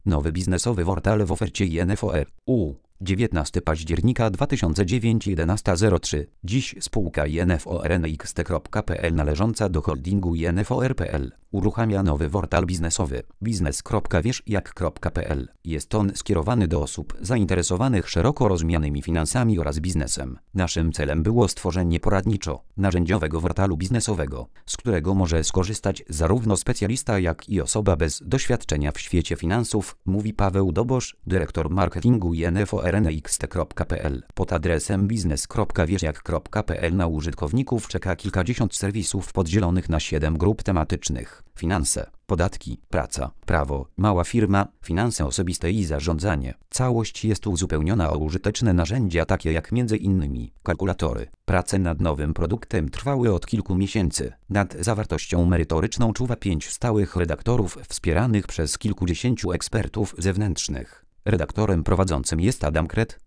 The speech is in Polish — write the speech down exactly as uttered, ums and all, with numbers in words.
Nowy biznesowy portal w ofercie I N F O R U. dziewiętnastego października dwa tysiące dziewięć jedenaście zero trzy. Dziś spółka I N F O R N X T kropka P L należąca do holdingu I N F O R P L uruchamia nowy portal biznesowy biznes kropka wierzjak kropka P L. Jest on skierowany do osób zainteresowanych szeroko rozumianymi finansami oraz biznesem. Naszym celem było stworzenie poradniczo-narzędziowego portalu biznesowego, z którego może skorzystać zarówno specjalista, jak i osoba bez doświadczenia w świecie finansów, mówi Paweł Dobosz, dyrektor marketingu I N F O R N X T kropka P L. Pod adresem biznes kropka wierzjak kropka P L na użytkowników czeka kilkadziesiąt serwisów podzielonych na siedem grup tematycznych: finanse, podatki, praca, prawo, mała firma, finanse osobiste i zarządzanie. Całość jest uzupełniona o użyteczne narzędzia takie jak między innymi kalkulatory. Prace nad nowym produktem trwały od kilku miesięcy. Nad zawartością merytoryczną czuwa pięć stałych redaktorów wspieranych przez kilkudziesięciu ekspertów zewnętrznych. Redaktorem prowadzącym jest Adam Kret,